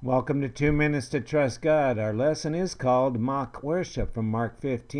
Welcome to 2 Minutes to Trust God. Our lesson is called Mock Worship from Mark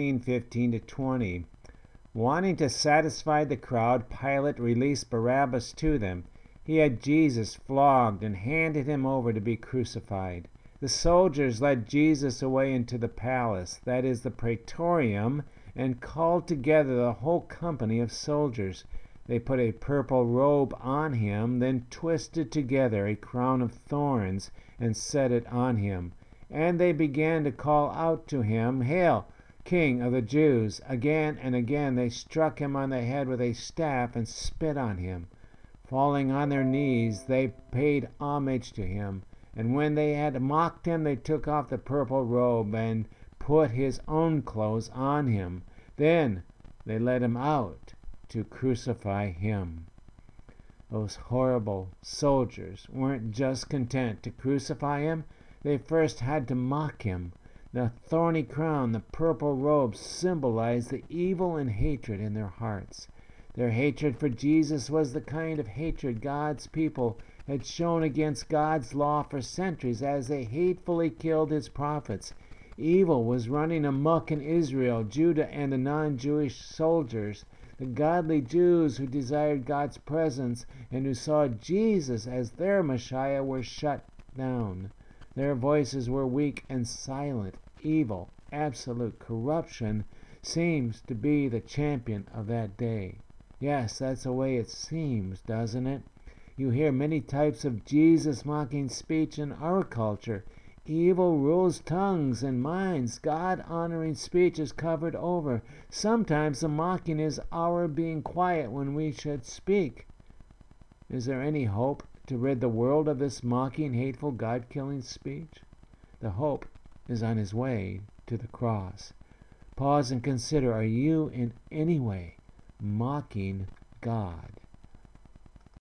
15:15-20. Wanting to satisfy the crowd, Pilate released Barabbas to them. He had Jesus flogged and handed him over to be crucified. The soldiers led Jesus away into the palace, that is the praetorium, and called together the whole company of soldiers. They put a purple robe on him, then twisted together a crown of thorns and set it on him. And they began to call out to him, "Hail, King of the Jews!" Again and again they struck him on the head with a staff and spit on him. Falling on their knees, they paid homage to him. And when they had mocked him, they took off the purple robe and put his own clothes on him. Then they led him out to crucify him. Those horrible soldiers weren't just content to crucify him, they first had to mock him. The thorny crown, the purple robe symbolized the evil and hatred in their hearts. Their hatred for Jesus was the kind of hatred God's people had shown against God's law for centuries as they hatefully killed his prophets. Evil was running amok in Israel, Judah, and the non-Jewish soldiers. The godly Jews who desired God's presence and who saw Jesus as their Messiah were shut down. Their voices were weak and silent. Evil, absolute corruption seems to be the champion of that day. Yes, that's the way it seems, doesn't it? You hear many types of Jesus-mocking speech in our culture. Evil rules tongues and minds. God-honoring speech is covered over. Sometimes the mocking is our being quiet when we should speak. Is there any hope to rid the world of this mocking, hateful, God-killing speech? The hope is on his way to the cross. Pause and consider, are you in any way mocking God?